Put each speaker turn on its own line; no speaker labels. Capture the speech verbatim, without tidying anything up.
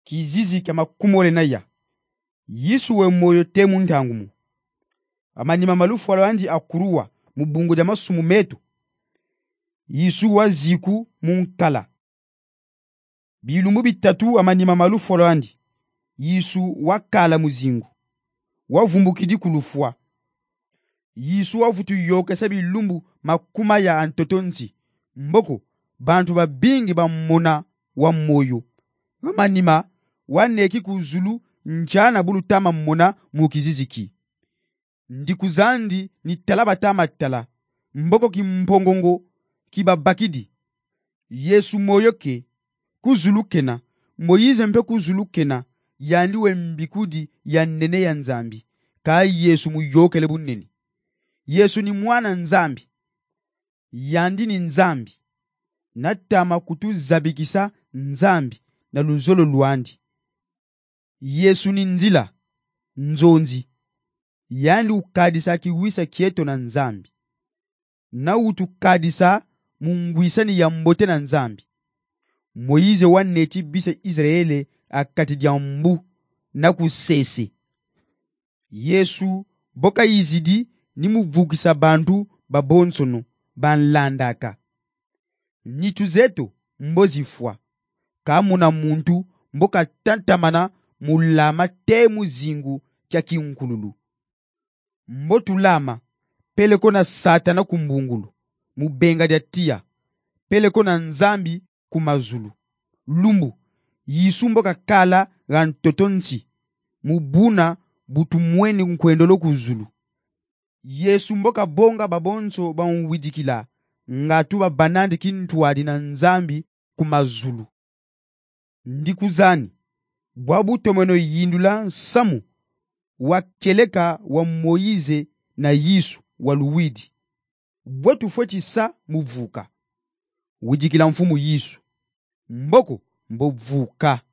kizizi kama kumole na ya. Yisu we moyo temu ntangumu. Amanyima malufu walawandi akuruwa mubungu ja masumu metu. Yisu wa ziku munkala. Bilumbu bitatu amanyima malufu walawandi. Yisu wakala muzingu. Wavumbukidi kulufua. Yisu wavutu yoke sabi lumbu makuma ya antotonzi. Mboko bantu ba bingi ba mona wa moyo. Amanima waneki kuzulu njana bulu tama mona mukiziziki. Ndikuzandi ni talaba tama tala. Mboko ki mpongongo ki babakidi. Yesu moyo ke kuzulu kena. Moyize mpe kuzulu kena. Yandiwe mbikudi ya nene ya nzambi. Ka Yesu muyoke lebu neni. Yesu ni mwana nzambi. Yandi ni nzambi. Natama kutu zabikisa nzambi na luzolo luandi. Yesu ni nzila, nzonzi. Yandi ukadisa kiwisa kieto na nzambi. Na utukadisa mungwisa ni yambote na nzambi. Moize waneti bisa Israele akati jambu na kusese. Yesu boka izidi ni muvukisa bantu babonsono banlandaka. Nitu zeto mbozi fwa. Kamuna muntu mboka tantamana mulama temu zingu kia kiunkululu. Mbotu lama peleko na satana kumbungulu. Mubenga dia tia. Peleko na nzambi kumazulu. Lumbu Yisu mboka kala gantotonsi. Mubuna butu mweni nkwendolo kuzulu. Yesu mboka bonga babonso ba unwidikila. Ngatu ba banandi kintuadi na nzambi kumazulu. Ndikuzani. Bwabu tomeno yindula samu. Wakeleka wa Moize na Yisu waluwidi. Bwetu fwechi sa muvuka. Widikila mfumu Yisu. Mboko mbovuka.